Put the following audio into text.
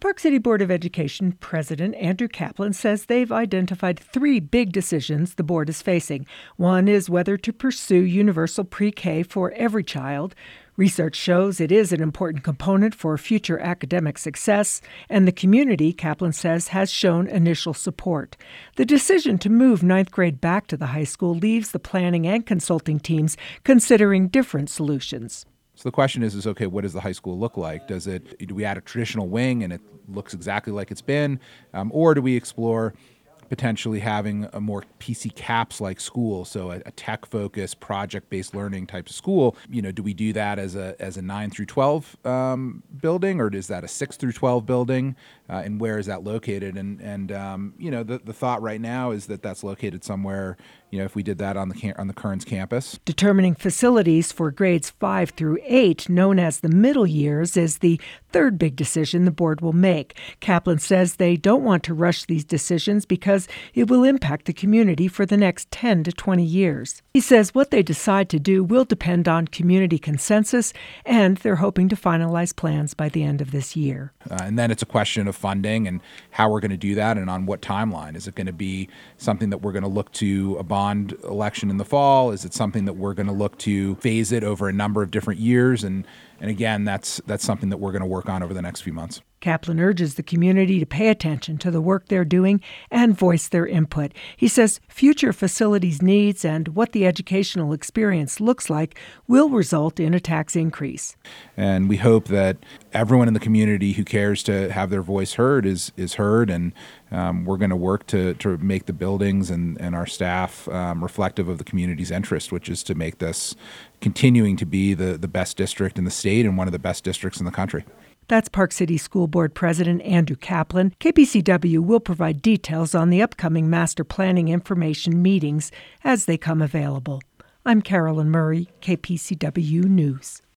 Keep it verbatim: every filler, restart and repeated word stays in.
Park City Board of Education President Andrew Kaplan says they've identified three big decisions the board is facing. One is whether to pursue universal pre-K for every child. Research shows it is an important component for future academic success, and the community, Kaplan says, has shown initial support. The decision to move ninth grade back to the high school leaves the planning and consulting teams considering different solutions. So the question is, is, okay, what does the high school look like? Does it, do we add a traditional wing and it looks exactly like it's been? Um, or do we explore potentially having a more P C CAPS-like school, so a, a tech-focused, project-based learning type of school? You know, do we do that as a as a nine through twelve um, building, or is that a six through twelve building? Uh, and where is that located? And and um, you know, the the thought right now is that that's located somewhere. You know, if we did that on the cam- on the Kearns campus. Determining facilities for grades five through eight, known as the middle years, is the third big decision the board will make. Kaplan says they don't want to rush these decisions because it will impact the community for the next ten to twenty years. He says what they decide to do will depend on community consensus, and they're hoping to finalize plans by the end of this year. Uh, and then it's a question of funding and how we're going to do that and on what timeline. Is it going to be something that we're going to look to a bond election in the fall? Is it something that we're going to look to phase it over a number of different years? And and again, that's that's something that we're going to work on over the next few months. Kaplan urges the community to pay attention to the work they're doing and voice their input. He says future facilities needs and what the educational experience looks like will result in a tax increase. And we hope that everyone in the community who cares to have their voice heard is is heard, and um, we're going to work to to make the buildings and, and our staff um, reflective of the community's interest, which is to make this continuing to be the, the best district in the state and one of the best districts in the country. That's Park City School Board President Andrew Kaplan. K P C W will provide details on the upcoming master planning information meetings as they come available. I'm Carolyn Murray, K P C W News.